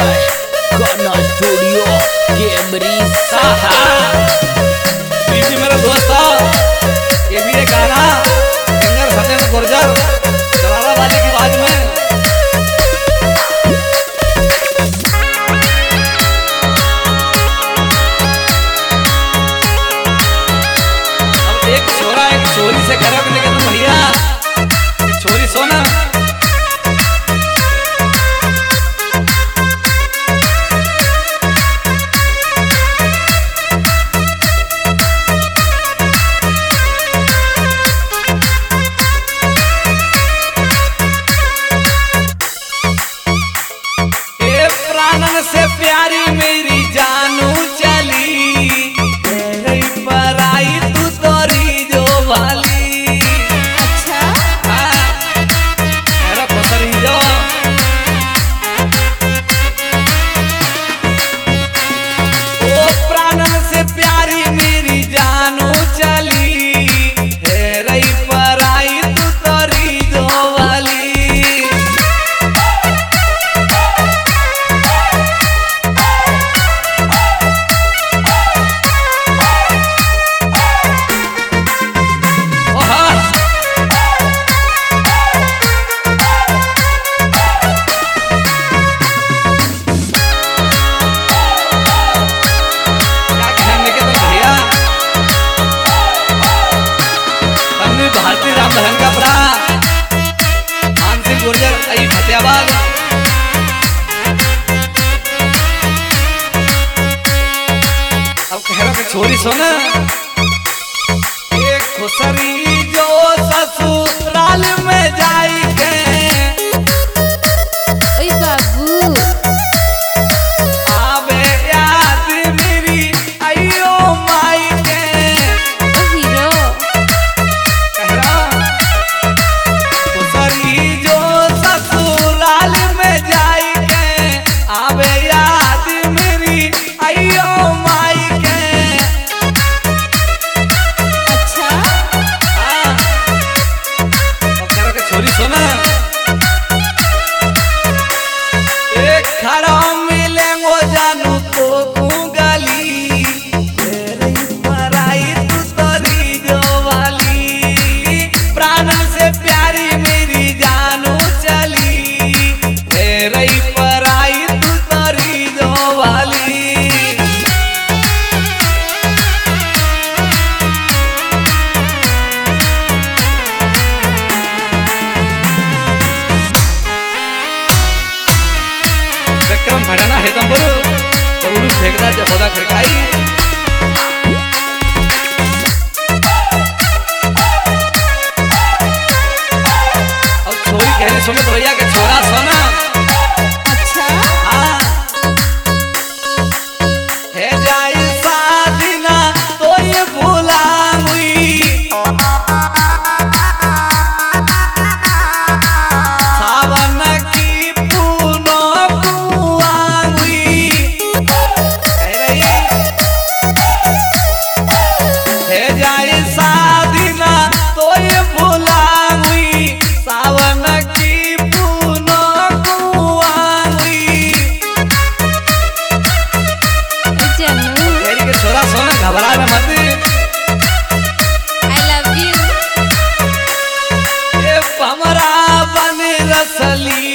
Bye गाना studio Camry Saha. प्रीति मेरा दोस्त ये भी एक गाना सिंगर सत्येंद्र गुर्जर जलाला वाले की आवाज में। अब एक छोरा एक छोरी से करो कि तुम भैया छोरी सोना से प्यारी मेरी जानू चली पर आई तू तोरी जो वाली। अच्छा मेरा पसरी जो ओ प्राणन से प्यारी मेरी जानू चली रही पर आई तू तोरी जो वाली। भारतीय राम लहंगा परा मानसिक गुर्जर आई फतेहाबाद। अब कह रहा छोरी सोना एक खुसरी जो ससुराल में जाई के ओए बाबू आवे याद मेरी आइयो माई के। ओ हीरो जो ससुराल में जाई के आवे याद मेरी आइयो माई के। अच्छा करो के छोरी सोना एक खड़ा मिले वो जानू तो गली पर आई तू तोरी जो वाली। प्राण से प्यारी मेरी जानू चली रही पर आई तू तोरी जो वाली। विक्रम भड़ाना है तुम बोलो तो उन्हें फेंकना जब खुदा खड़काई। अब छोरी कहने सुनो तो भैया के छोरा सोना। अच्छा हाँ है जाई सादिना तो ये भूला हुई सावन की पूनो कुआंगी। है जाई सादिना तो ये भूला हुई सावन की पूनो कुआंगी। जानू तेरी के छोरा सोना घबरा ना मत। I love you. ये हमरा बन रसली